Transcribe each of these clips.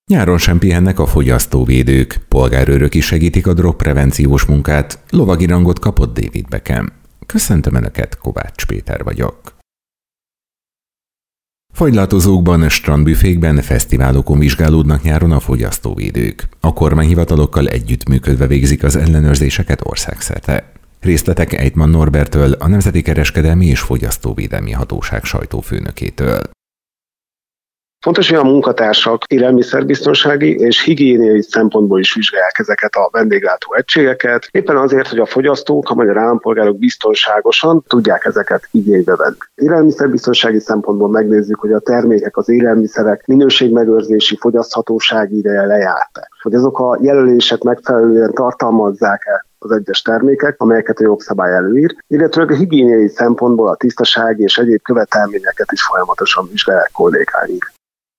Nyáron sem pihennek a fogyasztóvédők, polgárőrök is segítik a drogprevenciós munkát, lovagi rangot kapott David Beckham. Köszöntöm Önöket, Kovács Péter vagyok. Fagylatozókban, strandbüfékben, fesztiválokon vizsgálódnak nyáron a fogyasztóvédők. A kormányhivatalokkal együttműködve végzik az ellenőrzéseket országszerte. Részletek Ejtman Norberttől, a Nemzeti Kereskedelmi és Fogyasztóvédelmi Hatóság sajtófőnökétől. Fontos, hogy a munkatársak élelmiszerbiztonsági és higiéniai szempontból is vizsgálják ezeket a vendéglátó egységeket, éppen azért, hogy a fogyasztók, a magyar állampolgárok biztonságosan tudják ezeket igénybe venni. Élelmiszerbiztonsági szempontból megnézzük, hogy a termékek, az élelmiszerek minőségmegőrzési, fogyaszthatósági ideje lejárt-e. Hogy azok a jelölések megfelelően tartalmazzák-e az egyes termékek, amelyeket a jogszabály előír, illetve a higiéniai szempontból a tisztasági és egyéb követelményeket is folyamatosan vizsgálják kollégáink.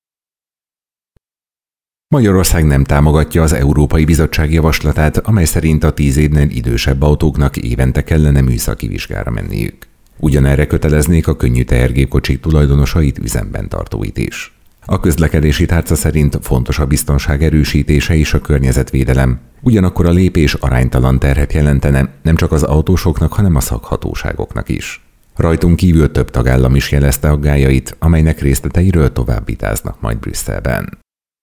Magyarország nem támogatja az Európai Bizottság javaslatát, amely szerint a 10 évnél idősebb autóknak évente kellene műszaki vizsgára menniük. Ugyanerre köteleznék a könnyű tehergépkocsik tulajdonosait, üzemben tartóit is. A közlekedési tárca szerint fontos a biztonság erősítése és a környezetvédelem, ugyanakkor a lépés aránytalan terhet jelentene nem csak az autósoknak, hanem a szakhatóságoknak is. Rajtunk kívül több tagállam is jelezte aggályait, amelynek részleteiről tovább vitáznak majd Brüsszelben.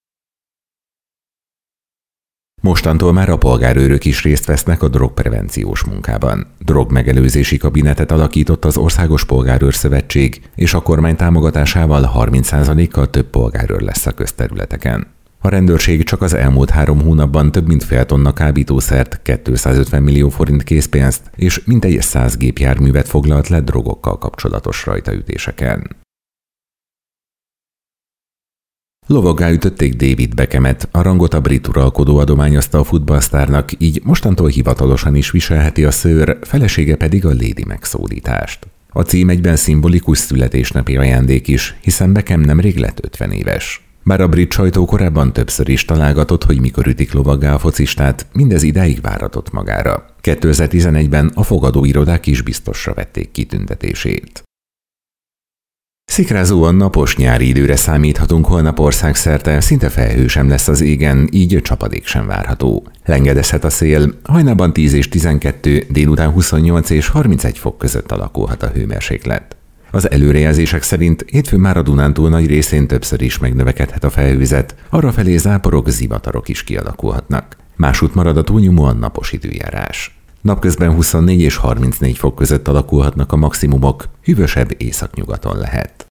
Mostantól már a polgárőrök is részt vesznek a drogprevenciós munkában. Drogmegelőzési kabinetet alakított az Országos Polgárőrszövetség, és a kormány támogatásával 30%-kal több polgárőr lesz a közterületeken. A rendőrség csak az elmúlt 3 hónapban több mint fél tonna kábítószert, 250 millió forint készpénzt és mintegy 100 gépjárművet foglalt le drogokkal kapcsolatos rajtaütéseken. Lovaggá ütötték David Beckhamet, a rangot a brit uralkodó adományozta a futballsztárnak, így mostantól hivatalosan is viselheti a szőr, felesége pedig a Lady megszólítást. A cím egyben szimbolikus születésnapi ajándék is, hiszen Beckham nemrég lett 50 éves. Bár a brit sajtó korábban többször is találgatott, hogy mikor ütik lovaggá a focistát, mindez idáig váratott magára. 2011-ben a fogadóirodák is biztosra vették kitüntetését. Szikrázóan napos nyári időre számíthatunk holnap országszerte, szinte felhő sem lesz az égen, így csapadék sem várható. Lengedezhet a szél, hajnalban 10 és 12, délután 28 és 31 fok között alakulhat a hőmérséklet. Az előrejelzések szerint hétfőn már a Dunántúl nagy részén többször is megnövekedhet a felhőzet, arrafelé záporok, zivatarok is kialakulhatnak. Másút marad a túlnyomóan napos időjárás. Napközben 24 és 34 fok között alakulhatnak a maximumok, hűvösebb északnyugaton lehet.